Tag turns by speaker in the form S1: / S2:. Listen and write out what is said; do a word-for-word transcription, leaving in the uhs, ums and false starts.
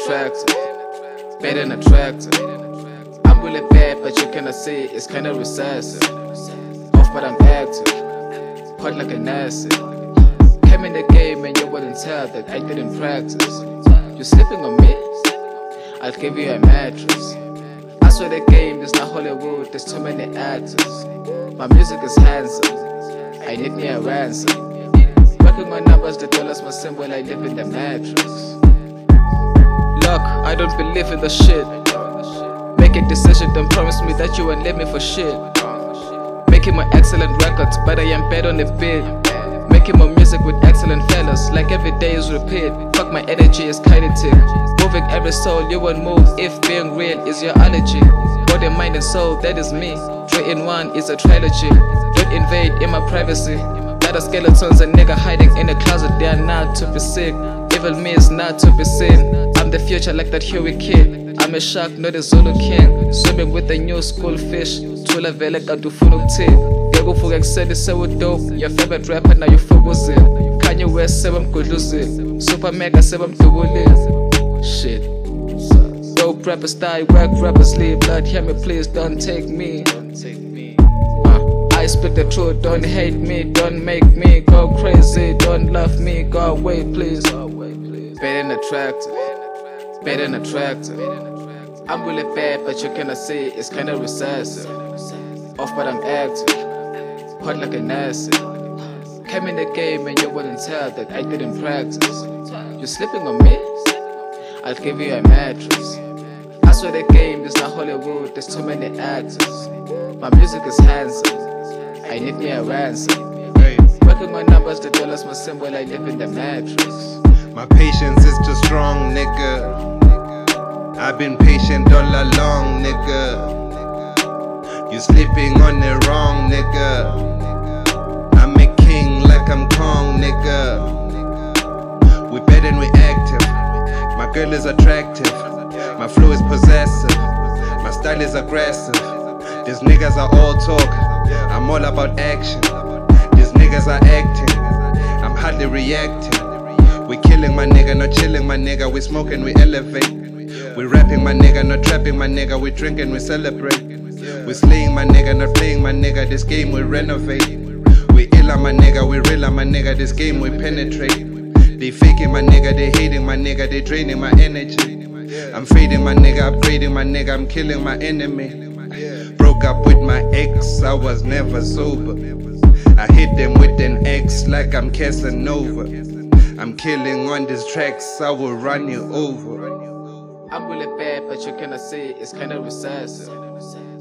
S1: attractive, better than attractive. I'm really bad, but you cannot see it's kinda recessive. Off, but I'm active, hot like an acid. Came in the game and you wouldn't tell that I didn't practice. You sleeping on me? I'll give you a mattress. I swear the game is not Hollywood, there's too many actors. My music is handsome, I need me a ransom. Working on numbers, the dollars my symbol, I live in the mattress. Look, I don't believe in the shit. Make a decision, don't promise me that you won't leave me for shit. Making my excellent records, but I am bad on the beat. Making my music with excellent fellas, like every day is repeat. Fuck, my energy is kinetic. Moving every soul, you won't move if being real is your allergy. Body, mind and soul, that is me. Three in one is a trilogy. Don't invade in my privacy. Lot of skeletons and nigga hiding in the closet, they are not to be seen. Evil me is not to be seen. I'm the future like that Huey kid. I'm a shark, not a Zulu king. Swimming with the new school fish. Tula vele kadufuna ukuthini. Ngekuvuka ekuseni sewudope. Your favorite rapper now you focusing. Kanye West sebamgudluzile. Super Mega sebamdubulile. Shit. Dope rappers die, whack rappers leave. Blood, hear me please, don't take me. I speak the truth, don't hate me, don't make me go crazy, don't love me, go away please. Better than attractive, better than attractive. I'm really bad, but you cannot see it's kinda recessive. Off, but I'm active, hot like an acid. Came in the game and you wouldn't tell that I didn't practice. You sleeping on me? I'll give you a mattress. I swear the game is not Hollywood, there's too many actors. My music is handsome, I need me a ransom. Hey. Working on numbers, the dollars my symbol, I live in the mattress.
S2: My patience is too strong, nigga. I've been patient all along, nigga. You sleeping on the wrong, nigga. I'm a king like I'm Kong, nigga. We better than we active. My girl is attractive. My flow is possessive. My style is aggressive. These niggas are all talk. I'm all about action. These niggas are acting. I'm hardly reacting. We killing my nigga, not chilling my nigga. We smoking, we elevate. We rapping my nigga, not trapping my nigga. We drinking, we celebrate. We slaying my nigga, not playing my nigga. This game we renovate. We ill on my nigga, we real on my nigga. This game we penetrate. They faking my nigga, they hating my nigga. They draining my energy. I'm fading my nigga, upgrading my nigga. I'm killing my enemy. Broke up with my ex, I was never sober. I hit them with an X like I'm Casanova. I'm killing on these tracks, I will run you over.
S1: I'm really bad, but you cannot see it's kinda recessive.